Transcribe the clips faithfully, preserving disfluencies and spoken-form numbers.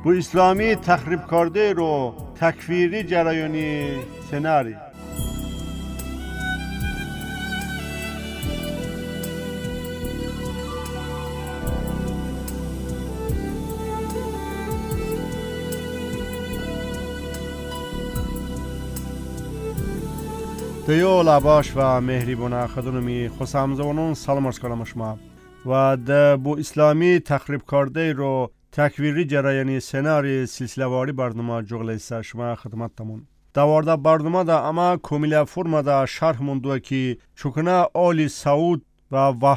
bu اسلامی تخریب کرده رو تکفیری جرایانی سناری. دیو لباش و مهریبونه خدونمی خوشامزونون سلام عرض کنم شما و ده بو اسلامی تخریب کرده رو تکویری جرایانی سناری سلسله واری برنامه جغلیسه شما خدمتتمون دوارده برنامه ده اما کمیله فرم ده شرح مندوه که چکنه آل سعود و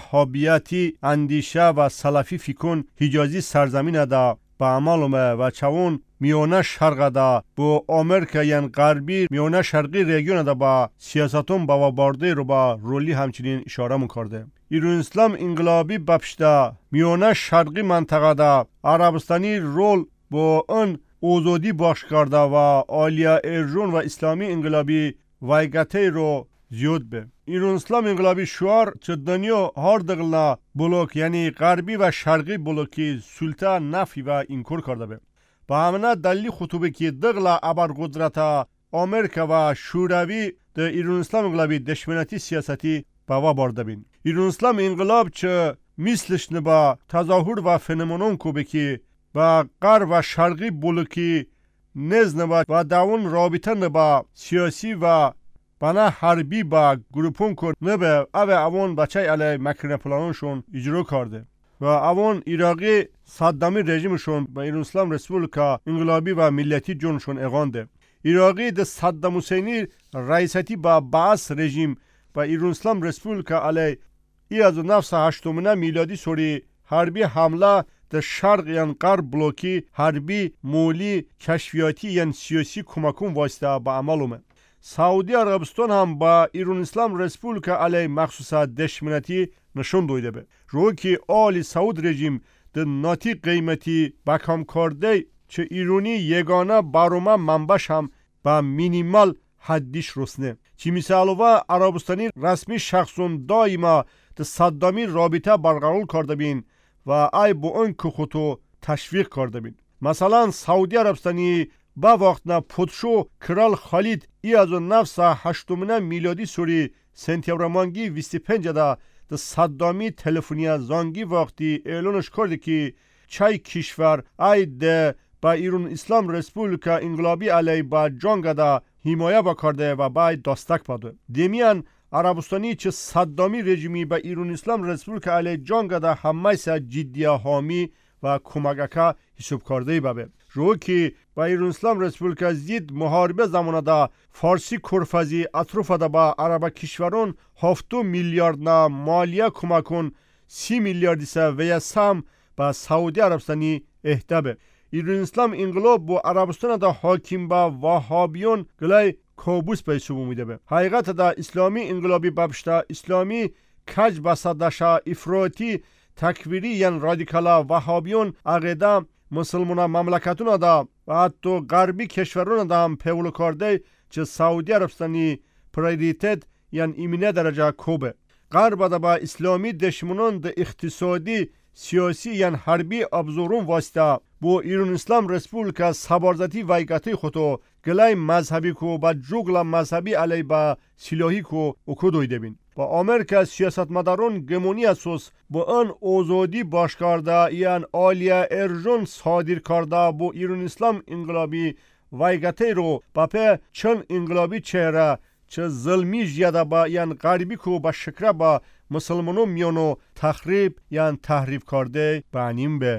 وهابیتی اندیشه و سلفی فکن حجازی سرزمین ده به عملومه و چون میونه شرق ده با امریکا یان غربی میونه شرقی ریگیون ده با سیاستون با وابرده رو با رولی همچنین اشاره میکرده. ایران اسلام انقلابی بپشته میونه شرقی منطقه ده عربستانی رول با اون اوزودی باش کرده و آلیا ارجون و اسلامی انقلابی وایگته رو زیاد به. ایران اسلام انقلابی شعار چه دنیا هر دقلنا بلوک یعنی غربی و شرقی بلوکی سلطه نفی و انکار کرده به. با همه دلیل خطوبه که دقلا ابر قدرت امریکا و شوروی ده ایران اسلام انقلابی دشمنتی سیاستی باوا برده بین. ایران اسلام انقلاب چه مثلش نبا تظاهر و فنمونون کوبه که با غرب و شرقی بلوکی نز نبا و داون رابطه نبا سیاسی و بنا حربی با گروپون کرد نبه اوه اوان بچه علی مکرنه پلانونشون اجرا کرده و اوان عراقی صدامی رژیمشون با ایران اسلام رسپولیکا انقلابی و ملیتی جونشون اقانده. عراقی ده صدام حسینی رئیستی با بعث رژیم و ایران اسلام رسپولیکا علی ای از نفس هشتمینه میلادی سوری حربی حمله ده شرق یان غرب بلوکی حربی مولی کشفیاتی یان سیاسی کمکون واسطه با عمل اومد. سعودی عربستان هم با ایران اسلام رسپولیکا علی مخصوص دشمنتی نشون دویده به. رو که آل سعود رژیم ده ناتی قیمتی بکام کرده چه ایرانی یگانه بارومه منبش هم با مینیمال حدیش رسنه. چی مثالوه عربستانی رسمی شخصون دائما ده صدامی رابطه برقرار کرده بین و ای با اون که خودتو تشویق کرده بین. مثلا سعودی عربستانی با وقت نه پودشو کرال خالید ای از نفس هشتمینه میلادی سوری سنتیبر مانگی بیست و پنج ده ده صدامی تلفنی زانگی وقتی اعلانش کرده که چای کشور ای ده با ایران اسلام رسپولیکا انقلابی علی با جنگ ده حمایه بکرده و با دستک بده. دیمیان عربستانی چه صدامی رژیمی با ایران اسلام رسپولیکا علی جنگ ده همه سه جدی حامی و کمککا حساب کرده ببه. رو که با ایران اسلام رسپولیکا زید محاربه زمانه ده فارسی کرفزی اطراف ده با عرب کشورون هفتو میلیارد نه مالیه کمکون سی میلیاردی سه و سم با سعودی عربستانی اهتبه. ایران اسلام انقلاب با عربستان ده حاکم با وهابیون گلای کابوس به سو میده به. حقیقت ده اسلامی انقلابی بابشته اسلامی کج بسادشا افراطی تکویری یان رادیکالا وهابیون عقیده مسلمان مملکتون ده و حتی غربی کشورون ده هم پیولو کرده چه سعودی عربستانی پرایریتت یان ایمینه درجه کوبه. غرب ده با اسلامی دشمنان ده اقتصادی سیاسی یان حربی ابزارون واسطه با ایران اسلام رسپولیکا سبارزتی وایگاتی خودو گلای مذهبی کو با جوگلا مذهبی علی با سلاحی کو اکو دویده بین. با امریکا سیاست مدارون گمونی اساس با آن اوزودی باش کرده یان آلیا ارجون صادر کرده با ایران اسلام انقلابی وایگاتی رو با په چن انقلابی چهره چه ظلمی جیاده با یان غربی کو با شکره با مسلمانو میانو تخریب یان تحریف کرده بانیم به.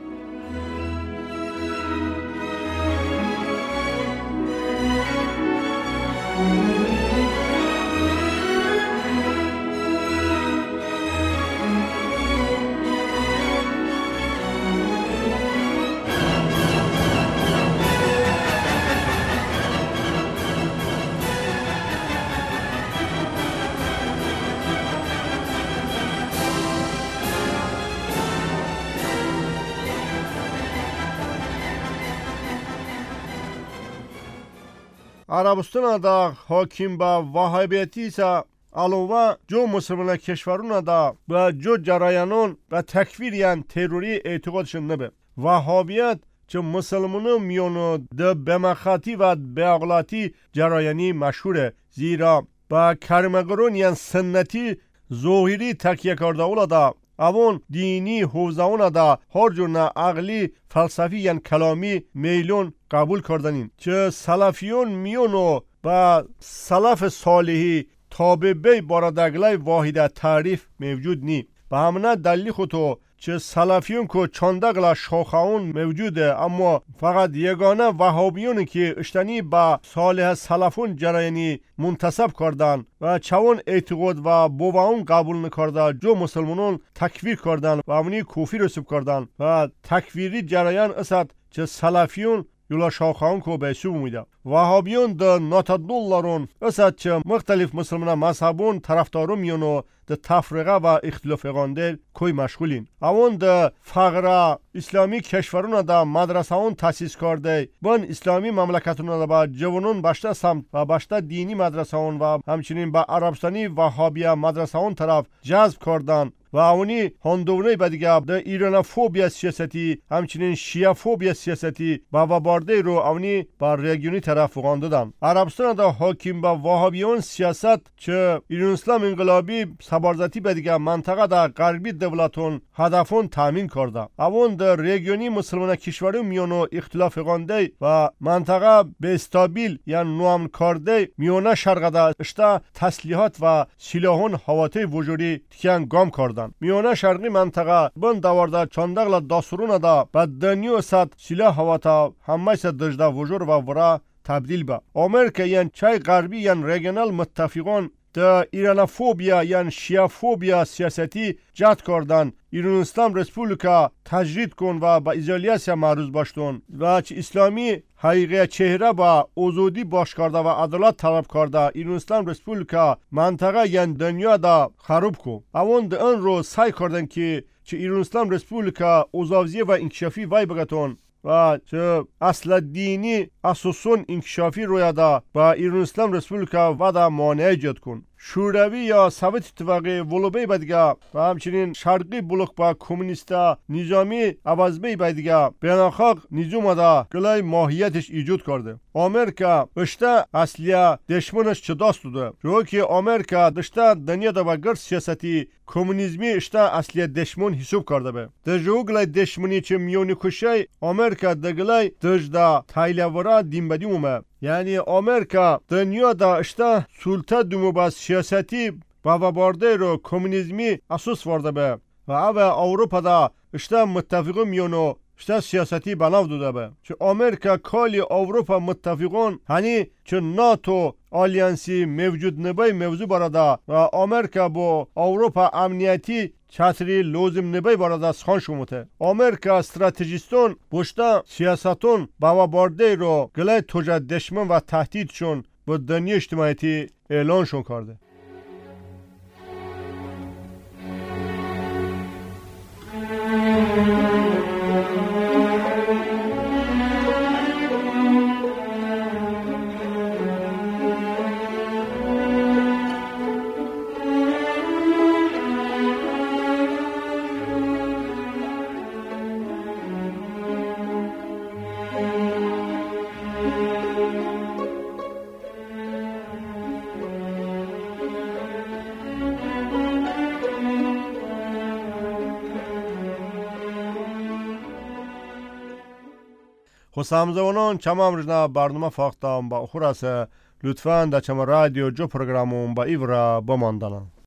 عربستان دا حاکم با وهابیتی سا علاوه جو مسلمان کشورون دا با جو جرایانون و تکفیر یان تروری اعتقادشون نبه. وهابیت چه مسلمانان میانو ده بمخاطی و بیاغلاتی جرایانی مشهوره، زیرا با کرمگرون یان سنتی ظاهری تکیه کرده اولا دا اوون دینی حوزهون دا هر جور عقلی فلسفی یان کلامی میلون قبول کردنین. چه سلفیون میانو با سلف صالحی تابعی بارادگلای واحده تعریف موجود نی. به همینه دلیل خودتو چه سلفیون که چندگلا شاخهون موجوده، اما فقط یگانه وهابیون که اشتنی با صالح سلفون جرایانی منتصب کردن و چون اعتقاد و بوون قبول نکرده جو مسلمانون تکفیر کردن و اونی کوفی رسوب کردن و تکفیری جریان اسد چه سلفیون یولا شاخهون که بیسو میده. وهابیون ده ناتدولارون اسد چه مختلف مسلمان مذهبون طرفدارون میونو ده تفرقه و اختلاف گاندل کوی مشغولین. اون ده فقره اسلامی کشورون ده مدرسه اون تاسیس کرده بن اسلامی مملکتون ده با جوانون باشته سمت و باشته دینی مدرسه اون و همچنین با عربستانی وهابیه مدرسه اون طرف جذب کردن و اونی هندونه بدیگه ده ایران فوبیا سیاستی همچنین شیعه فوبیا سیاستی با وابارده رو اونی با ریگیونی طرف وگانددن. عربستان ده حاکم با وهابیون سیاست چه ایران اسلام انقلابی سبارزتی بدیگه منطقه ده غربی دولتون هدفون تامین کرده. اون ده ریگیونی مسلمان کشوری میانو اختلاف گانده و منطقه به استابیل یا نوام کرده میانه شرق ده اشتا تسلیحات و سلاحون حواته وجودی تکیان گام کردن. میانه شرقی منطقه بند دوارده چندگل داسترون ده به دنیو صد سلاح حواتا همه صد دجده وجود و ورا تبدیل به. امریکا یان چای غربی یان ریگنال متفقان ده ایرانفوبیا یان شیافوبیا سیاستی جهت کردن ایران اسلام رسپولیکا تجرید کن و با ایزولیاسیا معروض باشتون و چه اسلامی حقیقی چهره با آزادی باش کرده و عدالت طلب کرده ایران اسلام رسپولیکا منطقه یان دنیا دا خراب کو. اون ده ان رو سعی کردن که چه ایران اسلام رسپولیکا اوزاوزیه و انکشافی وای بگتون و چه اصل دینی اساسون انکشافی رویا دا با ایران اسلام رسپولیکا و دا مانع ایجاد کن. شوروی یا سوویت اتفاقی ولوبی بدگه و همچنین شرقی بلوک با کمونیستا نظامی عوضبی بدگه بیناخاق نظام دا گلای ماهیتش ایجاد کرده. امریکا اشتا اصلیه دشمنش چه داست دوده رو که امریکا دشتا دنیا دا با گرد سیاستی کمونیزمی اشتا اصلیه دشمن حساب کرده به در جو گلای دشمنی چه میونی کشه امریکا دگلای دجدا تایلورا دیم بدیم اومه. یعنی امریکا دنیا دا اشتا سلطه دومو باز سیاستی با وابارده رو کمونیزمی اساس ورده به و او اوروپا دا اشتا متفقون میونو اشتا سیاستی بناو دوده به. چه امریکا کالی اوروپا متفقون هنی چه ناتو آلیانسی موجود نبای موضوع براده و امریکا با اوروپا امنیتی چتری لازم نبای براده سخان شموته. امریکا استراتژیستون بوشتا سیاستون با وابارده رو گلای توجه دشمن و تهدیدشون با دنیا اجتماعیتی اعلانشون کرده. خسامزوانان چما امرجنا برنامه فاختم با اخوراسه لطفاً در چما رادیو جو پروگرامون با ایورا بماندنم.